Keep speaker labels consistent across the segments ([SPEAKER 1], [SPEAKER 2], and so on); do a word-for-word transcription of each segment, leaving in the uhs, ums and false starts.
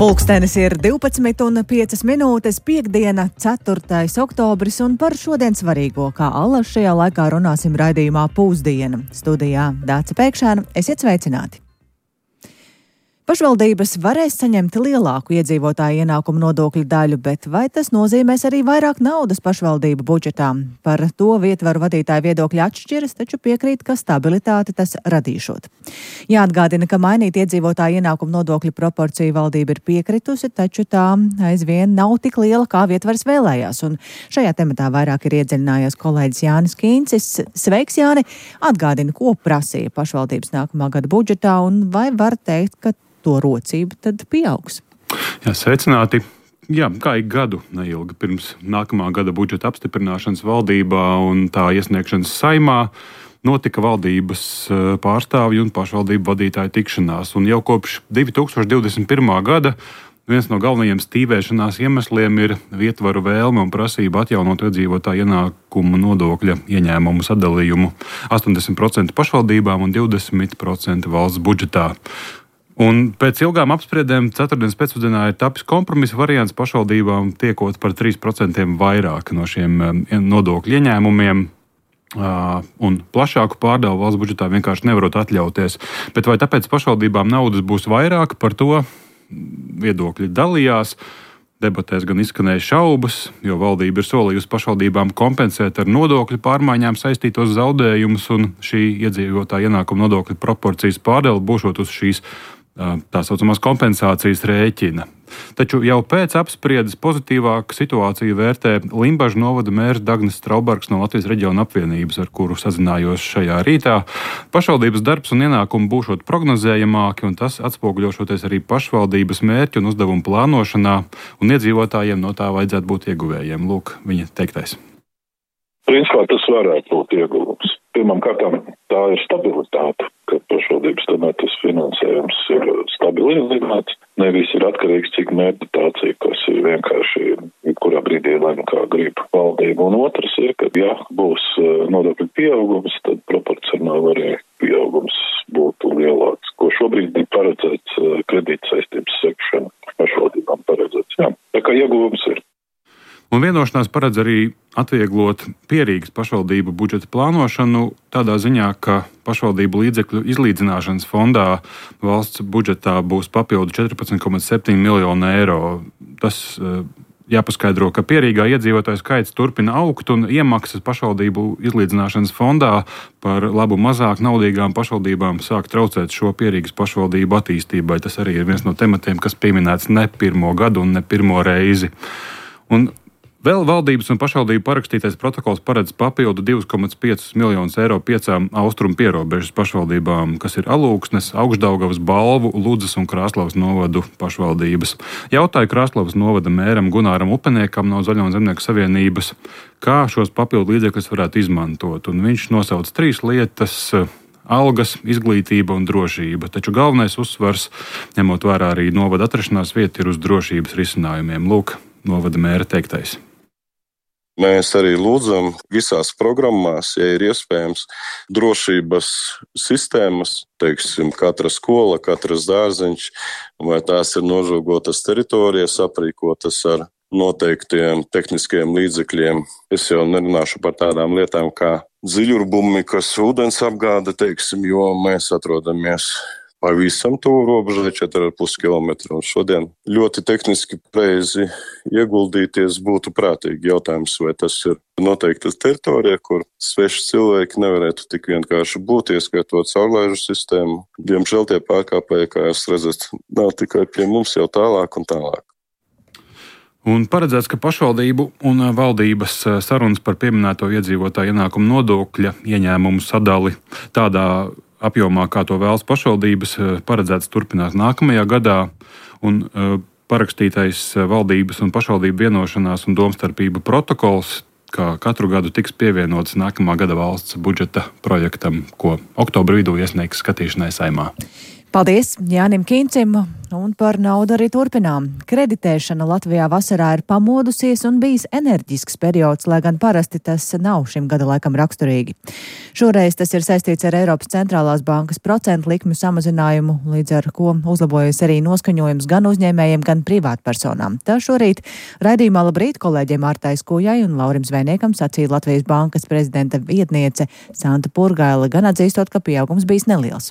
[SPEAKER 1] Pulkstenis ir divpadsmit un piecas minūtes, piektdiena, ceturtais oktobris, un par šodien svarīgo, kā allaž šajā laikā runāsim raidījumā Pūsdiena. Studijā Dāce Pēkšēna, esiet sveicināti! Pašvaldības varēs saņemt lielāku iedzīvotāju ienākumu nodokļu daļu, bet vai tas nozīmēs arī vairāk naudas pašvaldību budžetā? Par to vietvaru vadītāju viedokļi atšķiras, taču piekrīt, ka stabilitāti tas radīšot. Jāatgādina, ka mainīt iedzīvotāju ienākumu nodokļu proporciju valdība ir piekritusi, taču tā aizvien nav tik liela, kā vietvars vēlējās. Un šajā tematā vairāk ir iedziļinājies kolēģis Jānis Kīncis. Sveiks, Jāni! Atgādina, ko prasīja pašvaldības nākamā gada budžetā, un vai var teikt, ka to rocība tad pieaugs?
[SPEAKER 2] Jā, sveicināti. Jā, kā ik gadu neilgi pirms nākamā gada budžeta apstiprināšanas valdībā un tā iesniegšanas Saeimā notika valdības pārstāvju un pašvaldību vadītāju tikšanās. Un jau kopš divi tūkstoši divdesmit pirmā gada viens no galvenajiem stīvēšanās iemesliem ir vietvaru vēlme un prasība atjaunot iedzīvotāju ienākumu nodokļa ieņēmumu sadalījumu astoņdesmit procenti pašvaldībām un divdesmit procenti valsts budžetā. Un pēc ilgām apspriedēm ceturtdienas pēcpusdienā ir tapis kompromisa variants pašvaldībām tiekot par trīs procentiem vairāk no šiem nodokļu ieņēmumiem. Un plašāku pārdevu valsts budžetā vienkārši nevarot atļauties. Bet vai tāpēc pašvaldībām naudas būs vairāk, par to viedokļi dalījās. Debatēs gan izskanēja šaubas, jo valdība ir solījusi pašvaldībām kompensēt ar nodokļu pārmaiņām saistītos zaudējumus, un šī iedzīvotāja ienākuma nodokļu proporcijas pārdeve būšot uz šīs tā saucamās kompensācijas rēķina. Taču jau pēc apspriedes pozitīvāku situāciju vērtē Limbažu novada mērs Dagnis Straubergs no Latvijas reģiona apvienības, ar kuru sazinājos šajā rītā. Pašvaldības darbs un ienākumi būšot prognozējamāki, un tas atspoguļošoties arī pašvaldības mērķu un uzdevumu plānošanā, un iedzīvotājiem no tā vajadzētu būt ieguvējiem. Lūk, viņa teiktais.
[SPEAKER 3] Principā tas varētu būt ieguvums. Pirmām kārtām tā ir stabilitāte, ka pašvaldības tomēr tas finansējums ir stabilizēts. Nevis ir atkarīgs, cik meditācija, kas ir vienkārši, kurā brīdī lem kā grib valdība. Un otrs ir, ka ja būs nodokļu pieaugums, tad proporcionāli arī pieaugums būtu lielāks, ko šobrīd ir paredzēts kredīta saistības sekšana pašvaldībām paredzēts. Jā, tā kā ieguvums ir.
[SPEAKER 2] Un vienošanās paredz arī atvieglot pierīgas pašvaldību budžeta plānošanu tādā ziņā, ka pašvaldību līdzekļu izlīdzināšanas fondā valsts budžetā būs papildu četrpadsmit komats septiņi miljoni eiro. Tas jāpaskaidro, ka pierīgā iedzīvotāju skaits turpina augt un iemaksas pašvaldību izlīdzināšanas fondā par labu mazāk naudīgām pašvaldībām sāk traucēt šo pierīgas pašvaldību attīstībai. Tas arī ir viens no tematiem, kas pieminēts ne pirmo gadu un ne pirmo reizi. Un vēl valdības un pašvaldību parakstītais protokols paredz papildu divi komats pieci miljonus eiro piecām austrumu pierobežas pašvaldībām, kas ir Alūksnes, Augšdaugavas, Balvu, Ludzas un Krāslavas novadu pašvaldības. Jautāju Krāslavas novada mēram Gunāram Upeniekam no Zaļo un Zemnieku savienības, kā šos papildu līdzekļus varētu izmantot. Un viņš nosauc trīs lietas - algas, izglītība un drošība. Taču galvenais uzsvars, ņemot vērā arī novada atrašanās vietu, ir uz drošības risinājumiem. Lūk, novada mēra teiktais.
[SPEAKER 4] Mēs arī lūdzam visās programmās, ja ir iespējams, drošības sistēmas, teiksim, katra skola, katras dārziņš, vai tās ir nožogotas teritorijas, aprīkotas ar noteiktiem tehniskiem līdzekļiem. Es jau nerunāšu par tādām lietām kā dziļurbumi, kas ūdens apgāda, teiksim, jo mēs atrodamies pavisam tuvu robežai četri ar pus kilometru. Un šodien ļoti tehniski preizi ieguldīties būtu prātīgi. Jautājums, vai tas ir noteikta teritorija, kur sveši cilvēki nevarētu tik vienkārši būt, ieskaitot caurlaižu sistēmu. Diemžēl tie pārkāpēji, kā jūs redzat, nav tikai pie mums, jau tālāk un tālāk.
[SPEAKER 2] Un paredzēts, ka pašvaldību un valdības sarunas par pieminēto iedzīvotāju ienākumu nodokļa ieņēmumu sadali tādā apjomā, kā to vēlas pašvaldības, paredzēts turpināt nākamajā gadā, un parakstītais valdības un pašvaldību vienošanās un domstarpību protokols, kā katru gadu tiks pievienots nākamā gada valsts budžeta projektam, ko oktobra vidū iesniegs skatīšanai Saeimā.
[SPEAKER 1] Paldies Jānim Kīncim, un par naudu arī turpinām. Kreditēšana Latvijā vasarā ir pamodusies un bijis enerģisks periods, lai gan parasti tas nav šim gada laikam raksturīgi. Šoreiz tas ir saistīts ar Eiropas centrālās bankas procentu likmju samazinājumu, līdz ar ko uzlabojas arī noskaņojums gan uzņēmējiem, gan privātpersonām. Tā šorīt raidījumā Labrīt kolēģiem Mārtai Skujai un Laurim Zvejniekam sacīja Latvijas bankas prezidenta vietniece Santa Purgaile, gan atzīstot, ka pieaugums bijis neliels.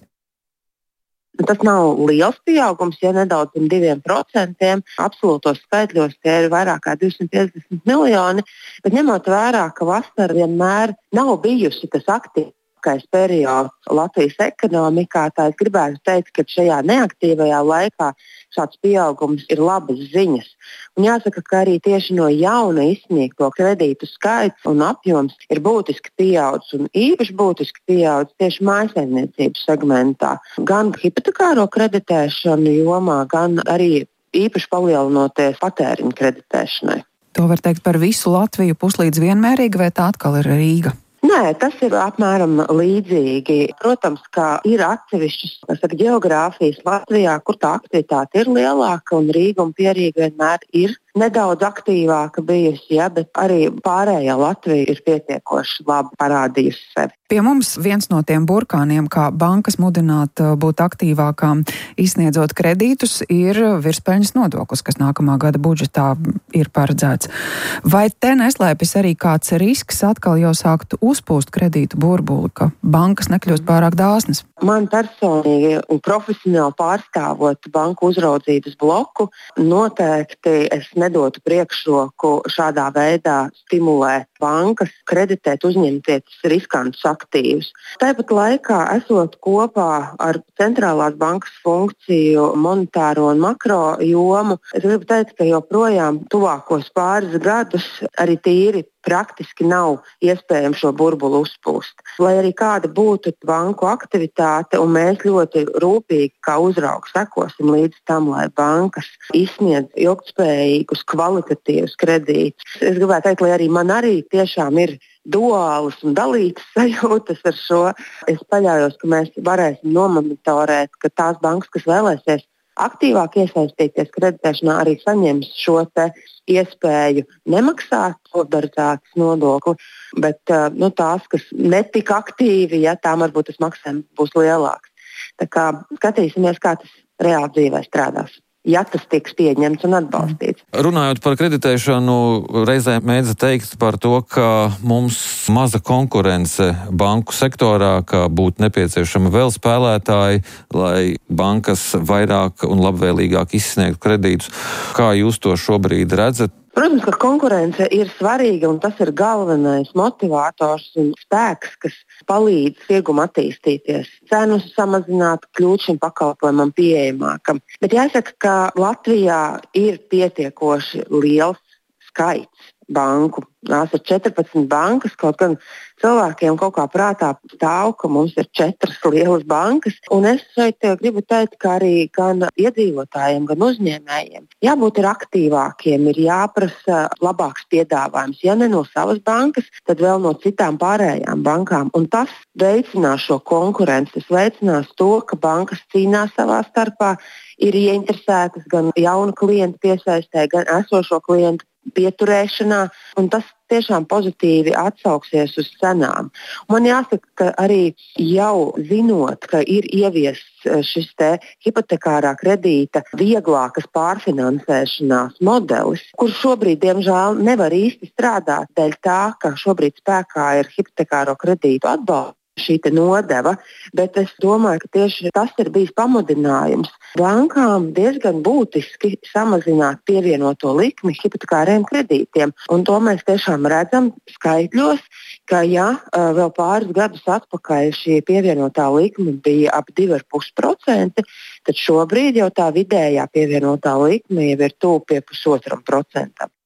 [SPEAKER 5] Tas nav liels pieaugums, ja nedaudz zem diviem procentiem. Absolūtos skaitļos tie ir vairāk kā divsimt piecdesmit miljoni, bet ņemot vērā, ka vasara vienmēr nav bijusi tas aktīvākais periods Latvijas ekonomikā, tā es gribētu teikt, ka šajā neaktīvajā laikā šāds pieaugums ir labas ziņas. Un jāsaka, ka arī tieši no jauna izsniegto kredītu skaits un apjoms ir būtiski pieaudzis un īpaši būtiski pieaudzis tieši mājsaimniecības segmentā. Gan hipotekāro kreditēšanu jomā, gan arī īpaši palielinoties patēriņa kreditēšanai.
[SPEAKER 6] To var teikt par visu Latviju puslīdz vienmērīgi, vai tā atkal ir Rīga?
[SPEAKER 5] Nē, tas ir apmēram līdzīgi. Protams, ka ir atsevišķas geogrāfijas Latvijā, kur tā aktivitāte ir lielāka, un Rīga un Pierīga vienmēr ir nedaudz aktīvāka bijusi, ja, bet arī pārējā Latvija ir pietiekoši labi parādījusi sevi.
[SPEAKER 6] Pie mums viens no tiem burkāniem, kā bankas mudināt būt aktīvākām, izsniedzot kredītus, ir virspeļņas nodoklis, kas nākamā gada budžetā ir paredzēts. Vai te neslēpjas arī kāds risks atkal jau sākt uzpūst kredītu burbuli, ka bankas nekļūst pārāk dāsnas?
[SPEAKER 5] Man personīgi un profesionāli pārstāvot banku uzraudzības bloku, noteikti es nedotu priekšroku šādā veidā stimulēt bankas, kreditēt, uzņemties riskantus aktīvus. Tāpat laikā, esot kopā ar centrālās bankas funkciju, monetāro un makro jomu, es gribu teikt, ka joprojām tuvākos pāris gadus arī tīri praktiski nav iespējams šo burbuli uzpūst. Lai arī kāda būtu banku aktivitāte, un mēs ļoti rūpīgi kā uzraugi sekosim līdz tam, lai bankas izsniedz ilgtspējīgus, kvalitatīvus kredītus. Es gribētu teikt, lai arī man arī tiešām ir duālas un dalītas sajūtas ar šo. Es paļaujos, ka mēs varēsim nomonitorēt, ka tās bankas, kas vēlēsies aktīvāk iesaistīties kreditēšanā, arī saņems šo te iespēju nemaksāt solidaritātes nodokli, bet nu, tās, kas netika aktīvi, ja tām varbūt tas maksājums būs lielāks. Tā kā skatīsimies, kā tas reāli dzīvē strādās, ja tas tiks pieņemts un atbalstīts.
[SPEAKER 7] Runājot par kreditēšanu, reizē mēdz teikt par to, ka mums maza konkurence banku sektorā, ka būtu nepieciešama vēl spēlētāji, lai bankas vairāk un labvēlīgāk izsniegtu kredītus. Kā jūs to šobrīd redzat?
[SPEAKER 5] Protams, ka konkurence ir svarīga, un tas ir galvenais motivators un spēks, kas palīdz tirgum attīstīties, cenu samazināt, kļūt šim pakalpojumam pieejamākam. Bet jāsaka, ka Latvijā ir pietiekoši liels skaits banku. Tās ir četrpadsmit bankas, kaut gan cilvēkiem kaut kā prātā stāv, ka mums ir četras lielas bankas. Un es šeit gribu teikt, ka arī gan iedzīvotājiem, gan uzņēmējiem jābūt ir aktīvākiem, ir jāprasa labāks piedāvājums. Ja ne no savas bankas, tad vēl no citām pārējām bankām. Un tas veicinās šo konkurenci, tas veicinās to, ka bankas cīnās savā starpā, ir ieinteresētas gan jaunu klientu piesaistē, gan esošo klientu pieturēšanā, un tas tiešām pozitīvi atsauksies uz cenām. Man jāsaka, ka arī jau zinot, ka ir ieviests šis te hipotekārā kredīta vieglākas pārfinansēšanās modelis, kur šobrīd, diemžēl, nevar īsti strādāt dēļ tā, ka šobrīd spēkā ir hipotekāro kredītu atbalsts. Šī nodeva, bet es domāju, ka tieši tas ir bijis pamudinājums bankām diezgan būtiski samazināt pievienoto likmi hipotekāriem kredītiem. Un to mēs tiešām redzam skaitļos, ka ja vēl pāris gadus atpakaļ šī pievienotā likme bija ap divi komats pieci procenti, tad šobrīd jau tā vidējā pievienotā likme jau ir tuvu pie pusotram procentam.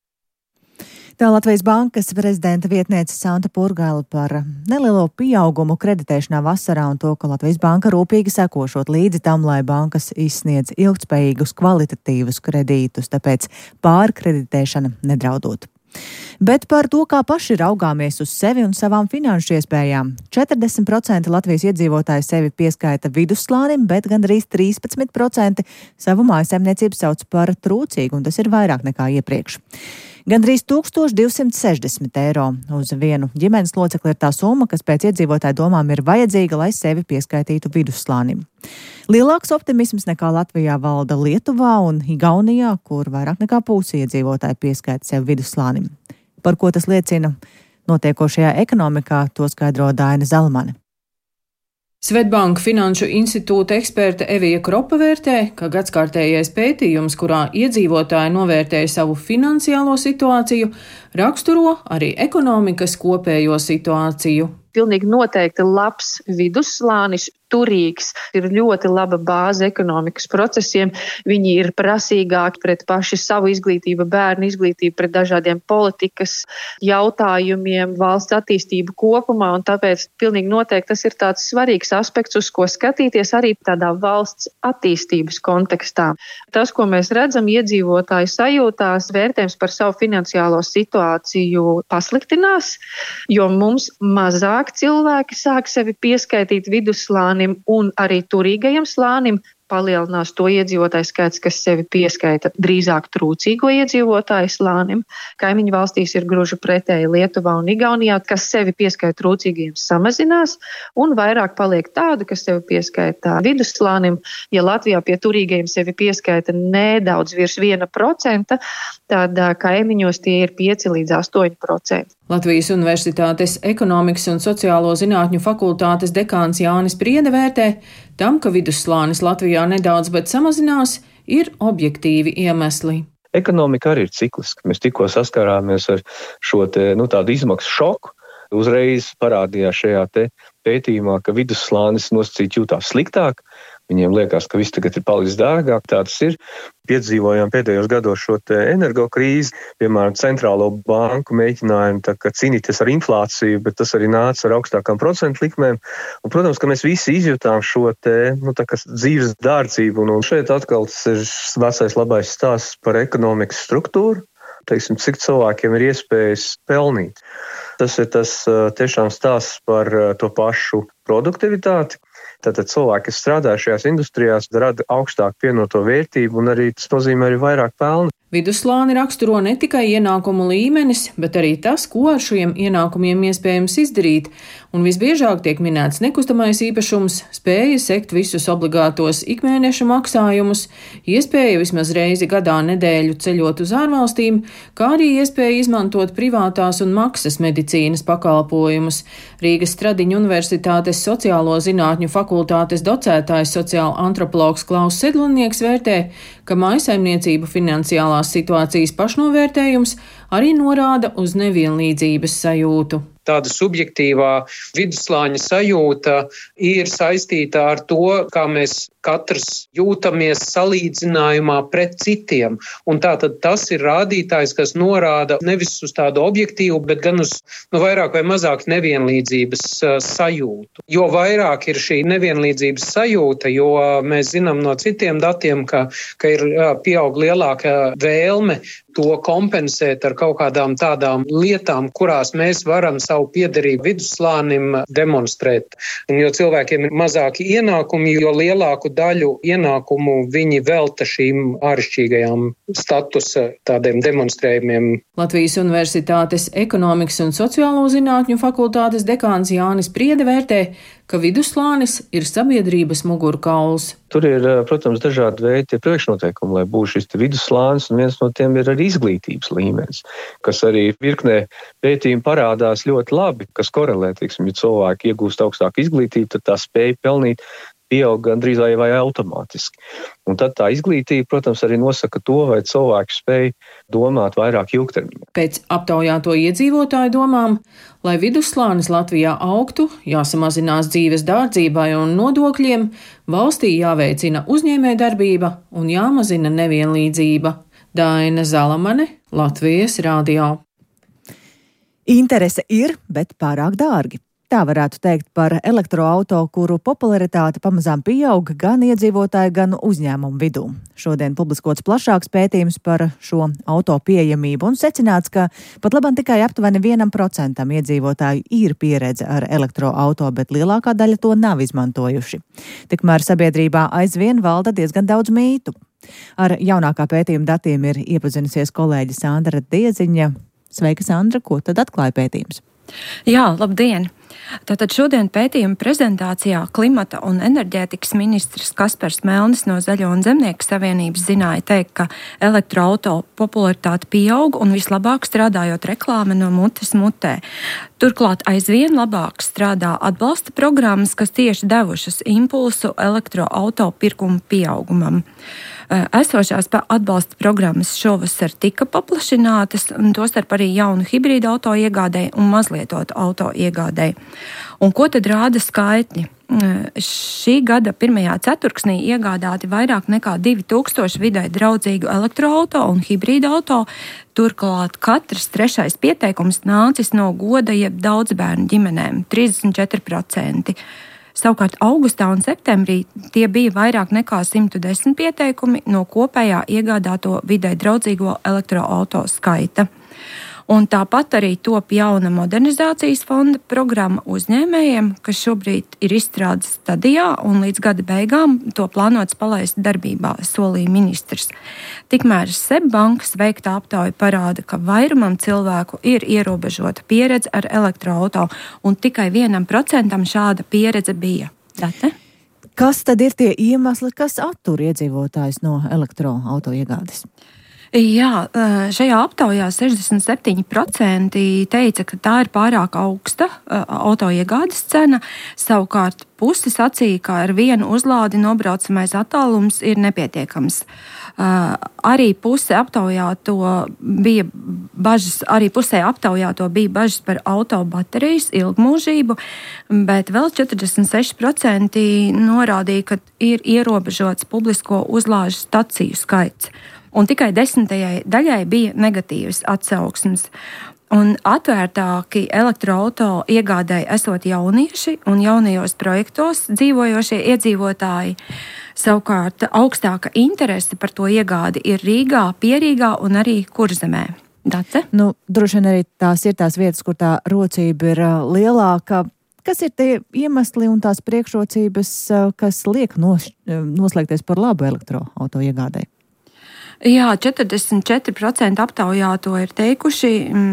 [SPEAKER 1] Tā Latvijas bankas prezidenta vietniece Santa Purgaile par nelielo pieaugumu kreditēšanā vasarā un to, ka Latvijas banka rūpīgi sekošot līdzi tam, lai bankas izsniedz ilgtspējīgus, kvalitatīvus kredītus, tāpēc pārkreditēšana nedraudot. Bet par to, kā paši raugāmies uz sevi un savām finanšu iespējām. četrdesmit procenti Latvijas iedzīvotāji sevi pieskaita vidusslānim, bet gandrīz trīspadsmit procenti savu mājasemniecību sauc par trūcīgu, un tas ir vairāk nekā iepriekš. Gandrīz tūkstoš divsimt sešdesmit eiro uz vienu ģimenes locekli ir tā summa, kas pēc iedzīvotāju domām ir vajadzīga, lai sevi pieskaitītu vidusslānim. Lielāks optimisms nekā Latvijā valda Lietuvā un Igaunijā, kur vairāk nekā pusi iedzīvotāji pieskaita sevi vidusslānim. Par ko tas liecina notiekošajā ekonomikā, to skaidro Daina Zalmane.
[SPEAKER 8] Svetbanka Finanšu institūta eksperte Evija Kropa vērtē, ka gadskārtējais pētījums, kurā iedzīvotāji novērtēja savu finansiālo situāciju, raksturo arī ekonomikas kopējo situāciju.
[SPEAKER 9] Pilnīgi noteikti labs vidusslānis, turīgs, ir ļoti laba bāze ekonomikas procesiem. Viņi ir prasīgāki pret paši savu izglītību, bērnu izglītību, pret dažādiem politikas jautājumiem, valsts attīstību kopumā, un tāpēc pilnīgi noteikti tas ir tāds svarīgs aspekts, uz ko skatīties arī tādā valsts attīstības kontekstā. Tas, ko mēs redzam, iedzīvotāju sajūtās, vērtējums par savu finansiālo situāciju pasliktinās, jo mums mazāk cilvēki sāk sevi pieskaitīt vidusslānim un arī turīgajam slānim, palielinās to iedzīvotāju skaits, kas sevi pieskaita drīzāk trūcīgo iedzīvotāju slānim. Kaimiņu valstīs ir gluži pretēji Lietuvā un Igaunijā, kas sevi pieskaita trūcīgiem samazinās, un vairāk paliek tādu, kas sevi pieskaita vidusslānim. Ja Latvijā pie turīgajiem sevi pieskaita nedaudz virs viena procenta, tad kaimiņos tie ir pieci līdz astoņi procenti.
[SPEAKER 8] Latvijas Universitātes ekonomikas un sociālo zinātņu fakultātes dekāns Jānis Priede vērtē, tam, ka vidusslānis Latvijā nedaudz, bet samazinās, ir objektīvi iemesli.
[SPEAKER 10] Ekonomika arī ir cikliska. Mēs tikko saskārāmies ar šo te, nu, tādu izmaksu šoku. Uzreiz parādījās šajā te pētījumā, ka vidusslānis nosacīt jūtās sliktāk. Viņiem liekas, ka viss tagad ir palicis dārgāk. Tā tas ir. Piedzīvojām pēdējos gados šo te energokrīzi, piemēram, centrālo banku mēģinājumu tā kā cīnīties ar inflāciju, bet tas arī nāca ar augstākām procentu likmēm. Un, protams, ka mēs visi izjūtām šo te, nu, tā kā dzīves dārdzību. Un šeit atkal tas ir vecais labais stāsts par ekonomikas struktūru. Teiksim, cik cilvēkiem ir iespējas pelnīt. Tas ir tas tiešām stāsts par to pašu produktivitāti. Tātad cilvēki, kas strādā šajās industrijās, rada augstāku pievienoto vērtību un arī tas nozīmē arī vairāk pelnu.
[SPEAKER 8] Vidusslāni raksturo ne tikai ienākumu līmenis, bet arī tas, ko ar šiem ienākumiem iespējams izdarīt. Un visbiežāk tiek minēts nekustamais īpašums, spēja sekt visus obligātos ikmēneša maksājumus, iespēja vismaz reizi gadā nedēļu ceļot uz ārvalstīm, kā arī iespēja izmantot privātās un maksas medicīnas pakalpojumus. Rīgas Stradiņu Universitātes sociālo zinātņu fakultātes docētājs sociāla antropologs Klaus Sedlnieks vērtē, ka mājsaimniecību finansiālās situācijas pašnovērtējums arī norāda uz nevienlīdzības sajūtu.
[SPEAKER 11] Tāda subjektīvā vidusslāņa sajūta ir saistīta ar to, kā mēs katrs jūtamies salīdzinājumā pret citiem. Un tātad tas ir rādītājs, kas norāda nevis uz tādu objektīvu, bet gan uz nu, vairāk vai mazāk nevienlīdzības uh, sajūtu. Jo vairāk ir šī nevienlīdzības sajūta, jo mēs zinām no citiem datiem, ka, ka ir uh, pieaug lielāka vēlme to kompensēt ar kaut kādām tādām lietām, kurās mēs varam savu piederību vidusslānim demonstrēt. Un jo cilvēkiem ir mazāki ienākumi, jo lielāku daļu ienākumu viņi velta šīm āršķirīgajām statusa tādiem demonstrējumiem.
[SPEAKER 8] Latvijas Universitātes ekonomikas un sociālo zinātņu fakultātes dekāns Jānis Priede vērtē, ka vidusslānis ir sabiedrības mugurkauls.
[SPEAKER 10] Tur ir, protams, dažādi veidi priekšnoteikumi, lai būtu šis vidusslānis, un viens no tiem ir arī izglītības līmenis, kas arī virknē pētījumi parādās ļoti labi, kas korelē, teiksim, ja cilvēki iegūst augstāku izglītību, tad tā spēja pelnīt pieaug gandrīz vai, vai automātiski. Un tad tā izglītība, protams, arī nosaka to, vai cilvēki spēj domāt vairāk ilgtermiņā.
[SPEAKER 8] Pēc aptaujāto iedzīvotāju domām, lai vidusslānis Latvijā augtu, jāsamazinās dzīves dārdzībai un nodokļiem, valstī jāveicina uzņēmējdarbība un jāmazina nevienlīdzība. Daina Zalamane, Latvijas radio.
[SPEAKER 1] Interese ir, bet pārāk dārgi. Tā varētu teikt par elektroauto, kuru popularitāte pamazām pieaug gan iedzīvotāju, gan uzņēmumu vidū. Šodien publiskots plašāks pētījums par šo auto pieejamību un secināts, ka pat labam tikai aptuveni vienam procentam iedzīvotāju ir pieredze ar elektroauto, bet lielākā daļa to nav izmantojuši. Tikmēr sabiedrībā aizvien valda diezgan daudz mītu. Ar jaunākā pētījuma datiem ir iepazinusies kolēģe Sandra Dieziņa. Sveika, Sandra, ko tad atklāja pētījums?
[SPEAKER 12] Jā, labdien! Tātad šodien pētījuma prezentācijā klimata un enerģētikas ministrs Kaspars Melnis no Zaļo un Zemnieku savienības zināja teikt, ka elektroauto popularitāte pieaug un vislabāk strādājot reklāma no mutes mutē. Turklāt aizvien labāk strādā atbalsta programmas, kas tieši devušas impulsu elektroauto pirkumu pieaugumam. Esošās atbalsta programmas šovasar tika paplašinātas, un tostarp arī jaunu hibrīdu auto iegādēji un mazlietotu auto iegādēji. Un ko tad rāda skaitļi? Šī gada pirmajā ceturksnī iegādāti vairāk nekā divi tūkstoši vidē draudzīgu elektroauto un hibrīdu auto, turklāt katrs trešais pieteikums nācis no goda jeb daudzbērnu ģimenēm – trīsdesmit četri procenti. Savukārt augustā un septembrī tie bija vairāk nekā simt desmit pieteikumi no kopējā iegādāto vidē draudzīgo elektroauto skaita. Un tāpat arī top jauna modernizācijas fonda programma uzņēmējiem, kas šobrīd ir izstrādes stadijā un līdz gada beigām to plānots palaist darbībā, solīja ministrs. Tikmēr SEB bankas veiktā aptauja parāda, ka vairumam cilvēku ir ierobežota pieredze ar elektroauto un tikai vienam procentam šāda pieredze bija. Date?
[SPEAKER 1] Kas tad ir tie iemesli, kas attur iedzīvotājus no elektroauto iegādes?
[SPEAKER 12] Jā, šajā aptaujā sešdesmit septiņi procenti teica, ka tā ir pārāk augsta auto iegādes cena, savukārt pusi sacīja, ka ar vienu uzlādi nobraucamais attālums ir nepietiekams. Arī puse aptaujāto bija bažas, arī pusē aptaujāto bija bažas par auto baterijas ilgmūžību, bet vēl četrdesmit seši procenti norādīja, ka ir ierobežots publisko uzlāžu staciju skaits. Un tikai desmitajai daļai bija negatīvas atsauksmes. Un atvērtāki elektroauto iegādēji esot jaunieši un jaunajos projektos dzīvojošie iedzīvotāji. Savukārt augstāka interese par to iegādi ir Rīgā, Pierīgā un arī Kurzemē. Date?
[SPEAKER 1] Nu, droši vien arī tās ir tās vietas, kur tā rocība ir lielāka. Kas ir tie iemesli un tās priekšrocības, kas liek nos, noslēgties par labu elektroauto iegādēji?
[SPEAKER 12] Jā, četrdesmit četri procenti aptaujāto ir teikuši,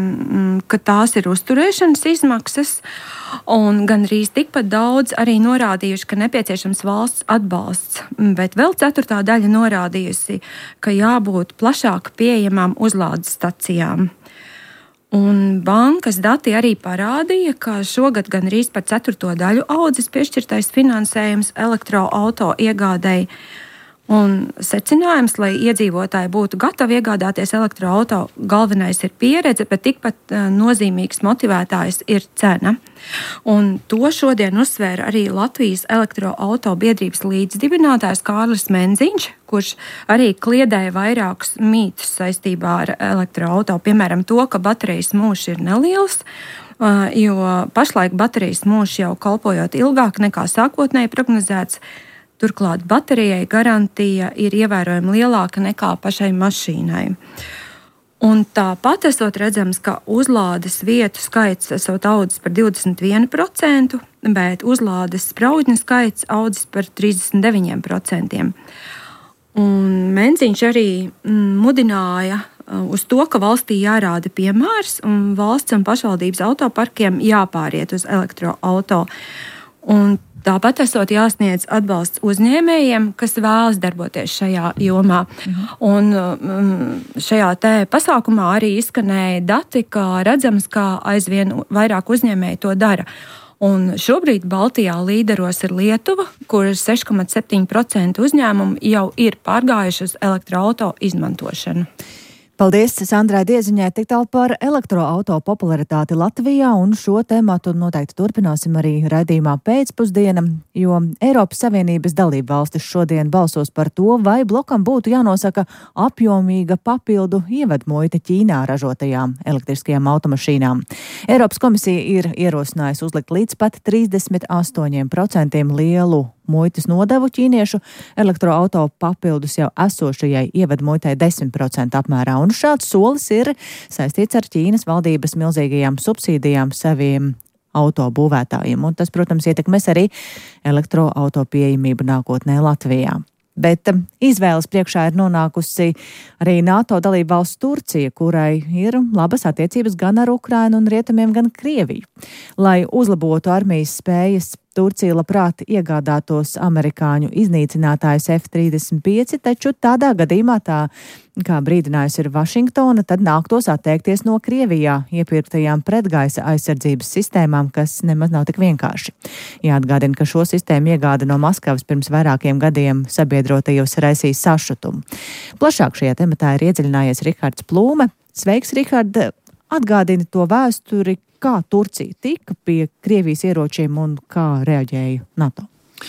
[SPEAKER 12] ka tās ir uzturēšanas izmaksas, un gandrīz tikpat daudz arī norādījuši, ka nepieciešams valsts atbalsts, bet vēl ceturtā daļa norādījusi, ka jābūt plašāk pieejamām uzlādes stacijām. Un bankas dati arī parādīja, ka šogad gandrīz par ceturto daļu audzes piešķirtais finansējums elektroauto iegādēji. Un secinājums, lai iedzīvotāji būtu gatavi iegādāties elektroauto, galvenais ir pieredze, bet tikpat nozīmīgs motivētājs ir cena. Un to šodien uzsvēra arī Latvijas elektroauto biedrības līdzdibinātājs Kārlis Menziņš, kurš arī kliedēja vairākus mītus saistībā ar elektroauto, piemēram to, ka baterijas mūžs ir neliels, jo pašlaik baterijas mūžs jau kalpojot ilgāk nekā sākotnēji prognozēts. Turklāt baterijai garantija ir ievērojami lielāka nekā pašai mašīnai. Un tāpat esot redzams, ka uzlādes vietu skaits esot audzis par divdesmit vienu procentu, bet uzlādes spraudņu skaits audzis par trīsdesmit deviņiem procentiem. Un Menziņš arī mudināja uz to, ka valstī jārāda piemērs un valsts un pašvaldības autoparkiem jāpāriet uz elektroauto. Un tāpat esot jāsniedz atbalsts uzņēmējiem, kas vēlas darboties šajā jomā. Mhm. Un šajā te pasākumā arī izskanēja dati, kā redzams, kā aizvien vairāk uzņēmēji to dara. Un šobrīd Baltijā līderos ir Lietuva, kur seši komats septiņi procenti uzņēmumu jau ir pārgājuši uz elektroauto izmantošanu.
[SPEAKER 1] Paldies Sandrai Dieziņai, tik tālu par elektroauto popularitāti Latvijā, un šo tematu noteikti turpināsim arī raidījumā pēcpusdiena, jo Eiropas Savienības dalību valstis šodien balsos par to, vai blokam būtu jānosaka apjomīga papildu ievedmuita Ķīnā ražotajām elektriskajām automašīnām. Eiropas komisija ir ierosinājusi uzlikt līdz pat trīsdesmit astoņiem procentiem lielu muitas nodevu ķīniešu elektroauto papildus jau esošajai ievedmuitai desmit procentu apmērā, un šāds solis ir saistīts ar Ķīnas valdības milzīgajām subsīdijām saviem autobūvētājiem, un tas, protams, ietekmēs arī elektroauto pieejamību nākotnē Latvijā. Bet izvēles priekšā ir nonākusi arī NATO dalība valsts Turcija, kurai ir labas attiecības gan ar Ukrainu un rietumiem, gan Krieviju. Lai uzlabotu armijas spējas, Turcija labprāt iegādātos amerikāņu iznīcinātājus F trīsdesmit pieci, taču tādā gadījumā tā, kā brīdinājusi ir Vašingtona, tad nāktos atteikties no Krievijā iepirktajām pretgaisa aizsardzības sistēmām, kas nemaz nav tik vienkārši. Jāatgādina, ka šo sistēmu iegāda no Maskavas pirms vairākiem gadiem sabiedrotajos raisīs sašutumu. Plašāk šajā tematā ir iedziļinājies Rihards Plūme. Sveiks, Rihard! Atgādini to vēsturi, kā Turcija tika pie Krievijas ieročiem un kā reaģēja NATO.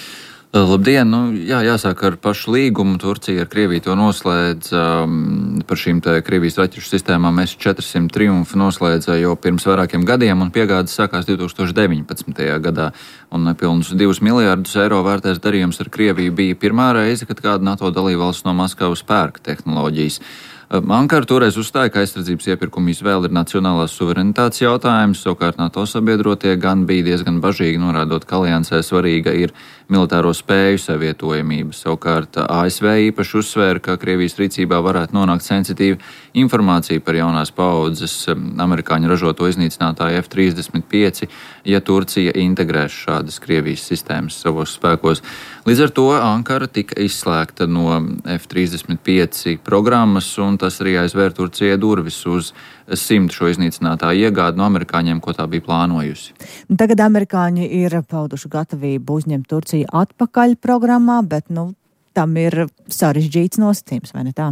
[SPEAKER 13] Labdien! Nu, jā, jāsāk ar pašu līgumu. Turcija ar Krieviju to noslēdz um, par šīm te Krievijas raķešu sistēmām S četri simt Triumfu noslēdza jau pirms vairākiem gadiem, un piegādes sākās divi tūkstoši deviņpadsmitajā gadā. Un nepilnus divus miljārdus eiro vērtēs darījums ar Krieviju bija pirmā reize, kad kāda NATO dalībvalsts no Maskavas pērka tehnoloģijas. Ankara toreiz uzstāja, ka aizsardzības iepirkuma izvēle ir nacionālās suverenitātes jautājums, savukārt NATO sabiedrotie gan bija diezgan bažīgi, norādot, ka aliansē svarīga ir militāro spēju savietojamība. Savukārt A S V īpaši uzsvēra, ka Krievijas rīcībā varētu nonākt sensitīva informācija par jaunās paaudzes amerikāņu ražoto iznīcinātāju F trīsdesmit pieci, ja Turcija integrēs šādas Krievijas sistēmas savos spēkos. Līdz ar to Ankara tika izslēgta no F trīsdesmit pieci programmas, un tas arī aizvēr Turcijai durvis uz simt šo iznīcinātāju iegādi no amerikāņiem, ko tā bija plānojusi.
[SPEAKER 1] Tagad amerikāņi ir pauduši gatavību uzņemt Turciju atpakaļ programmā, bet nu, tam ir sarežģīts nosacījums, vai ne tā?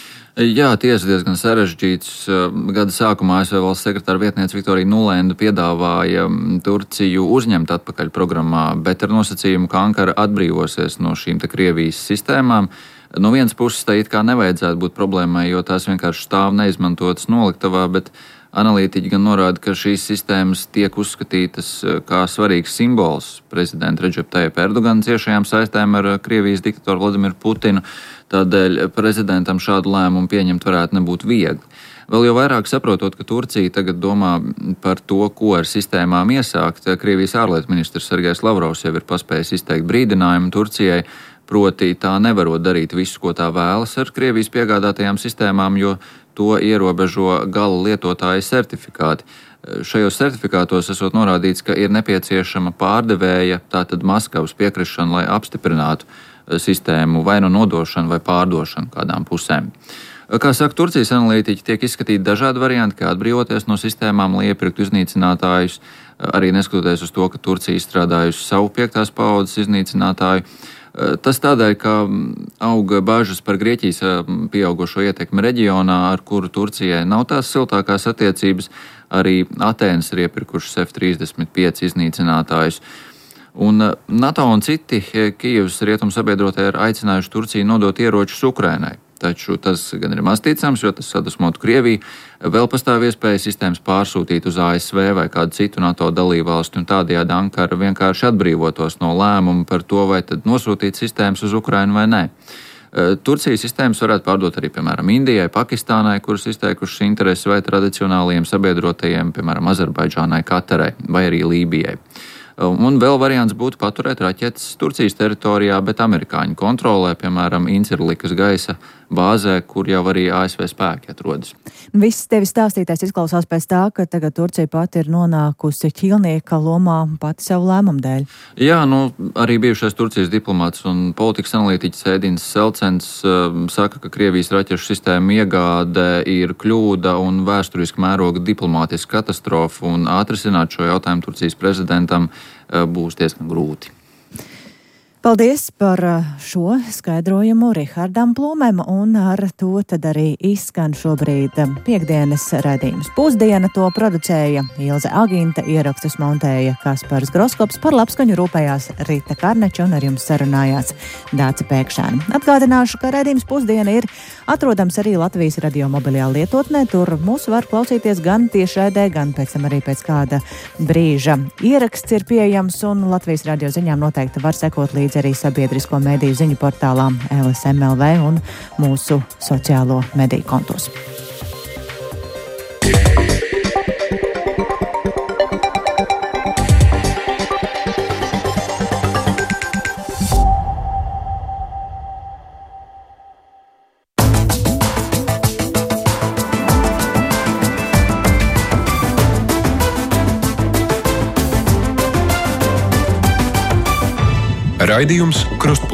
[SPEAKER 13] Jā, tiesa diezgan sarežģīts. Gada sākumā A S V valsts sekretāra vietniece Viktorija Nulenda piedāvāja Turciju uzņemt atpakaļ programmā, bet ar nosacījumu, ka Ankara atbrīvosies no šīm te Krievijas sistēmām. No vienas puses tā it kā nevajadzētu būt problēmai, jo tās vienkārši stāv neizmantotas noliktavā, bet analītiķi gan norāda, ka šīs sistēmas tiek uzskatītas kā svarīgs simbols prezidenta Redžepa Tajipa Erdogana ciešajām saistēm ar Krievijas diktatoru Vladimiru Putinu. Tādēļ prezidentam šādu lēmumu pieņemt varētu nebūt viegli. Vēl jau vairāk saprotot, ka Turcija tagad domā par to, ko ar sistēmām iesākt, Krievijas ārlietu ministrs Sergejs Lavrovs jau ir paspējis izteikt brīdinājumu Turcijai, proti tā nevarot darīt visu, ko tā vēlas ar Krievijas piegādātajām sistēmām, jo to ierobežo gala lietotāja certifikāti. Šajos certifikātos esot norādīts, ka ir nepieciešama pārdevēja, tātad Maskavas piekrišana, lai apstiprinātu sistēmu vai no nodošanu vai pārdošanu kādām pusēm. Kā saka Turcijas analītiķi, tiek izskatīti dažādi varianti, kā atbrīvoties no sistēmām, lai iepirktu iznīcinātājus, arī neskatoties uz to, ka Turcija izstrādājusi savu piektās paaudzes iznīcinātāju. Tas tādēļ, ka auga bažas par Grieķijas pieaugušo ietekmi reģionā, ar kuru Turcijai nav tās siltākās attiecības, arī Atēnas ir iepirkušas F trīsdesmit pieci iznīcinātājus. Un NATO un citi Kijevas rietumu sabiedrotie ir aicinājuši Turciju nodot ieročus Ukrainai. Taču tas gan ir maz ticams, jo tas sadusmotu Krieviju. Vēl pastāv iespēja sistēmas pārsūtīt uz A S V vai kādu citu NATO dalībvalstu, un tādējādi Ankara vienkārši atbrīvotos no lēmuma par to, vai tad nosūtīt sistēmas uz Ukrainu vai nē. Turcijas sistēmas varētu pārdot arī, piemēram, Indijai, Pakistānai, kuras izteikušas interesi, vai tradicionālajiem sabiedrotajiem, piemēram, Azerbaidžānai, Katarai vai arī Lībijai. Un vēl variants būtu paturēt raķetes Turcijas teritorijā, bet amerikāņu kontrolē, piemēram, Incirlikas gaisa bāzē, kur jau arī A S V spēki atrodas.
[SPEAKER 1] Viss tevis stāstītais izklausās pēc tā, ka tagad Turcija pati ir nonākusi ķīlnieka lomā pati savu lēmumu dēļ.
[SPEAKER 13] Jā, nu, arī bijušais Turcijas diplomāts un politikas analītiķis Edins Selcens uh, saka, ka Krievijas raķešu sistēma iegāde ir kļūda un vēsturiski mēroga diplomātiska katastrofa, un atrisināt šo jautājumu Turcijas prezidentam uh, būs diezgan grūti.
[SPEAKER 1] Paldies par šo skaidrojumu Rihardam Plūmēm, un ar to tad arī izskan šobrīd piekdienas raidījums Pusdiena. To producēja Ilze Agīnta, ierakstus montēja Kaspars Groskops, par labskaņu rūpējās Rita Karneča un ar jums sarunājās Dāca Pēkšēna. Atgādināšu, ka raidījums Pusdiena ir atrodams arī Latvijas radio mobilajā lietotnē. Tur mūs var klausīties gan tiešraidē, gan pēc tam arī pēc kāda brīža. Ieraksts ir pieejams un Latvijas radio ziņām noteikti var sekot līdz arī sabiedrisko mediju ziņu portālām L S M L V un mūsu sociālo mediju kontos.
[SPEAKER 14] Raidījums Krustpunktā.